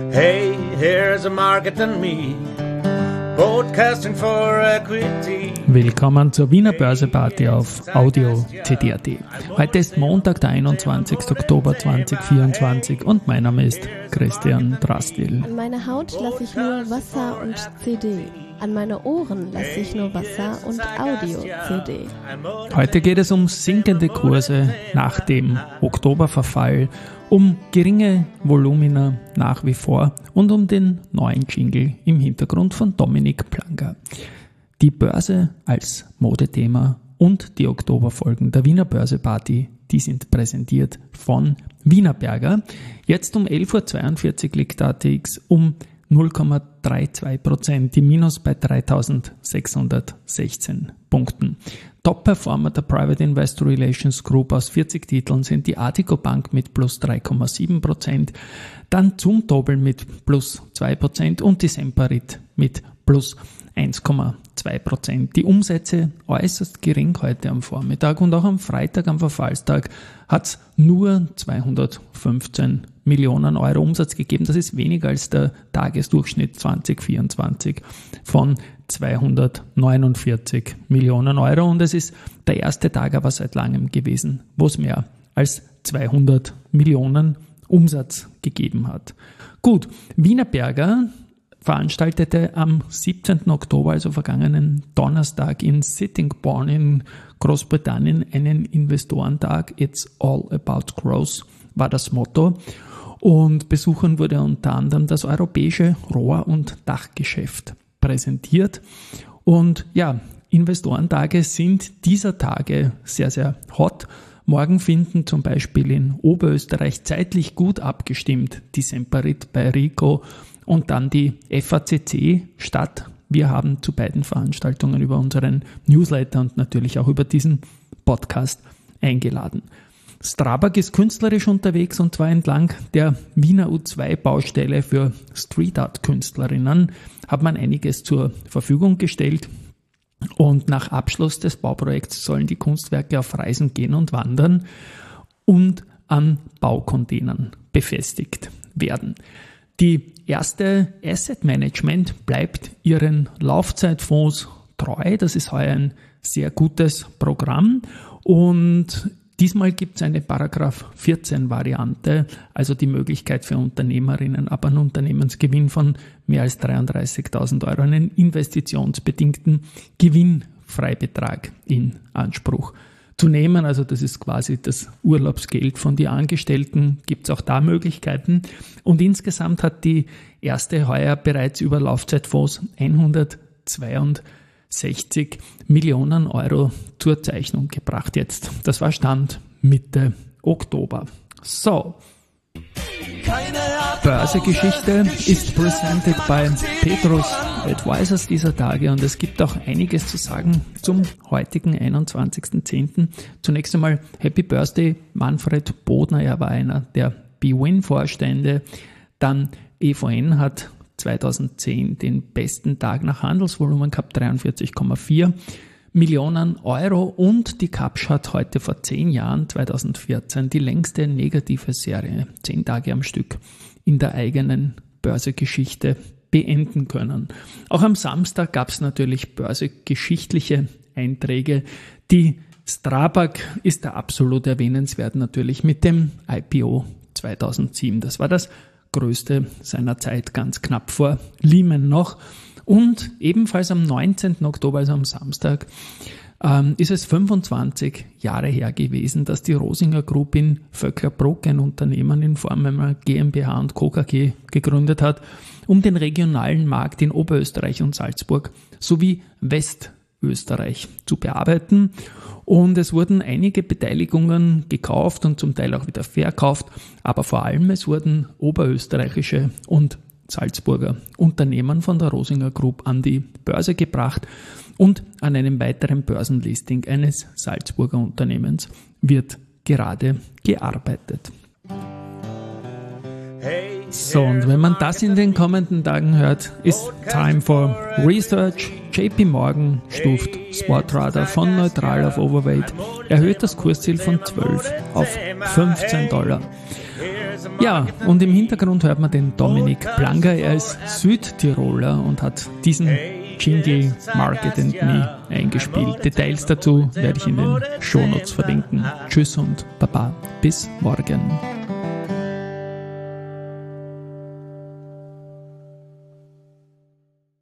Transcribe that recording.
Hey, here's a market and me, broadcasting for equity. Willkommen zur Wiener Börse-Party auf Audio CD.at. Heute ist Montag, der 21. Oktober 2024 und mein Name ist Christian Drastil. An meine Haut lasse ich nur Wasser und CD. An meine Ohren lasse ich nur Wasser und Audio-CD. Heute geht es um sinkende Kurse nach dem Oktoberverfall, um geringe Volumina nach wie vor und um den neuen Jingle im Hintergrund von Dominik Planger. Die Börse als Modethema und die Oktoberfolgen der Wiener Börse-Party, die sind präsentiert von Wienerberger. Jetzt um 11.42 Uhr liegt der ATX um 0,32%, die Minus bei 3.616 Punkten. Top-Performer der Private Investor Relations Group aus 40 Titeln sind die Artico Bank mit plus 3,7%, dann Zumtobel mit plus 2% und die Semperit mit plus 1,2%. Die Umsätze äußerst gering heute am Vormittag und auch am Freitag, am Verfallstag, hat es nur 215 Millionen Euro Umsatz gegeben. Das ist weniger als der Tagesdurchschnitt 2024 von 249 Millionen Euro. Und es ist der erste Tag aber seit langem gewesen, wo es mehr als 200 Millionen Umsatz gegeben hat. Gut, Wienerberger veranstaltete am 17. Oktober, also vergangenen Donnerstag, in Sittingbourne in Großbritannien einen Investorentag. It's all about growth war das Motto. Und Besuchern wurde unter anderem das europäische Rohr- und Dachgeschäft präsentiert. Und ja, Investorentage sind dieser Tage sehr, sehr hot. Morgen finden zum Beispiel in Oberösterreich zeitlich gut abgestimmt die Semperit bei Rico und dann die FACC statt. Wir haben zu beiden Veranstaltungen über unseren Newsletter und natürlich auch über diesen Podcast eingeladen. Strabag ist künstlerisch unterwegs und zwar entlang der Wiener U2-Baustelle für Street-Art-Künstlerinnen hat man einiges zur Verfügung gestellt und nach Abschluss des Bauprojekts sollen die Kunstwerke auf Reisen gehen und wandern und an Baucontainern befestigt werden. Die erste Asset Management bleibt ihren Laufzeitfonds treu. Das ist heuer ein sehr gutes Programm und diesmal gibt es eine Paragraph 14 Variante, also die Möglichkeit für Unternehmerinnen ab einem Unternehmensgewinn von mehr als 33.000 Euro einen investitionsbedingten Gewinnfreibetrag in Anspruch zu nehmen. Also das ist quasi das Urlaubsgeld von den Angestellten, gibt es auch da Möglichkeiten. Und insgesamt hat die erste heuer bereits über Laufzeitfonds 162 Millionen Euro zur Zeichnung gebracht jetzt. Das war Stand Mitte Oktober. So. Börsegeschichte ist presented by Petrus Advisors dieser Tage und es gibt auch einiges zu sagen zum heutigen 21.10. Zunächst einmal Happy Birthday Manfred Bodner, er war einer der BWin-Vorstände. Dann EVN hat 2010 den besten Tag nach Handelsvolumen gehabt, 43,4 Millionen Euro und die Kapsch hat heute vor 10 Jahren, 2014, die längste negative Serie, 10 Tage am Stück, in der eigenen Börsegeschichte beenden können. Auch am Samstag gab es natürlich börsegeschichtliche Einträge. Die Strabag ist da absolut erwähnenswert natürlich mit dem IPO 2007. Das war das größte seiner Zeit, ganz knapp vor Lehman noch. Und ebenfalls am 19. Oktober, also am Samstag, ist es 25 Jahre her gewesen, dass die Rosinger Group in Vöcklerbruck ein Unternehmen in Form einer GmbH und Co. KG gegründet hat, um den regionalen Markt in Oberösterreich und Salzburg sowie Westösterreich zu bearbeiten. Und es wurden einige Beteiligungen gekauft und zum Teil auch wieder verkauft, aber vor allem es wurden oberösterreichische und Salzburger Unternehmen von der Rosinger Group an die Börse gebracht und an einem weiteren Börsenlisting eines Salzburger Unternehmens wird gerade gearbeitet. So, und wenn man das in den kommenden Tagen hört, ist Time for Research. JP Morgan stuft Sportradar von neutral auf Overweight, erhöht das Kursziel von $12 auf $15. Ja, und im Hintergrund hört man den Dominik Planger. Er ist Südtiroler und hat diesen Jingle Market and Me eingespielt. Details dazu werde ich in den Shownotes verlinken. Tschüss und Baba, bis morgen.